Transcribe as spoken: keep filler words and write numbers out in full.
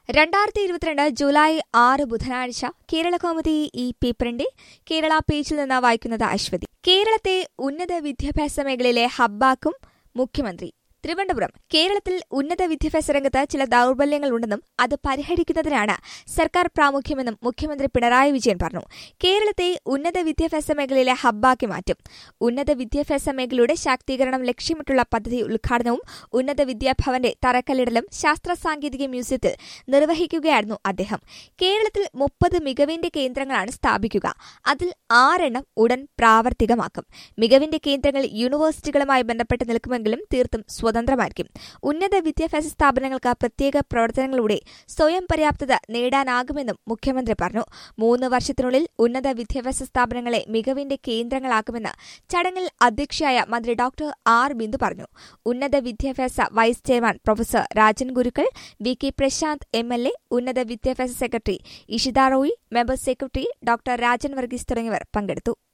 രണ്ടായിരത്തി ഇരുപത്തിരണ്ട് ജൂലൈ ആറ് ബുധനാഴ്ച കേരളകൗമുദി ഈ പേപ്പറിന്റെ കേരള പേജിൽ നിന്ന് വായിക്കുന്നത് അശ്വതി. കേരളത്തെ ഉന്നത വിദ്യാഭ്യാസ മേഖലയിലെ ഹബ്ബാക്കും മുഖ്യമന്ത്രി. തിരുവനന്തപുരം. കേരളത്തിൽ ഉന്നത വിദ്യാഭ്യാസ രംഗത്ത് ചില ദൌർബല്യങ്ങളുണ്ടെന്നും അത് പരിഹരിക്കുന്നതിനാണ് സർക്കാർ പ്രാമുഖ്യമെന്നും മുഖ്യമന്ത്രി പിണറായി വിജയൻ പറഞ്ഞു. കേരളത്തെ ഉന്നത വിദ്യാഭ്യാസ മേഖലയിലെ ഹബ്ബാക്കി മാറ്റും. ഉന്നത വിദ്യാഭ്യാസ മേഖലയുടെ ശാക്തീകരണം ലക്ഷ്യമിട്ടുള്ള പദ്ധതി ഉദ്ഘാടനവും ഉന്നത വിദ്യാഭവന്റെ തറക്കല്ലിടലും ശാസ്ത്ര സാങ്കേതിക മ്യൂസിയത്തിൽ നിർവഹിക്കുകയായിരുന്നു അദ്ദേഹം. കേരളത്തിൽ മുപ്പത് മികവിന്റെ കേന്ദ്രങ്ങളാണ് സ്ഥാപിക്കുക. അതിൽ ആറെണ്ണം ഉടൻ പ്രാവർത്തികമാക്കും. മികവിന്റെ കേന്ദ്രങ്ങൾ യൂണിവേഴ്സിറ്റികളുമായി ബന്ധപ്പെട്ട് നിൽക്കുമെങ്കിലും തീർത്തും സ്വതന്ത്രമായിരിക്കും. ഉന്നത വിദ്യാഭ്യാസ സ്ഥാപനങ്ങൾക്ക് പ്രത്യേക പ്രവർത്തനങ്ങളിലൂടെ സ്വയം പര്യാപ്തത നേടാനാകുമെന്നും മുഖ്യമന്ത്രി പറഞ്ഞു. മൂന്ന് വർഷത്തിനുള്ളിൽ ഉന്നത വിദ്യാഭ്യാസ സ്ഥാപനങ്ങളെ മികവിന്റെ കേന്ദ്രങ്ങളാക്കുമെന്ന് ചടങ്ങിൽ അധ്യക്ഷയായ മന്ത്രി ഡോക്ടർ ആർ ബിന്ദു പറഞ്ഞു. ഉന്നത വിദ്യാഭ്യാസ vice chairman professor Rajan Gurukkal, V K Prashanth M L A, ഉന്നത വിദ്യാഭ്യാസ secretary Ishita Roy, member secretary doctor Rajan Varghese തുടങ്ങിയവർ പങ്കെടുത്തു.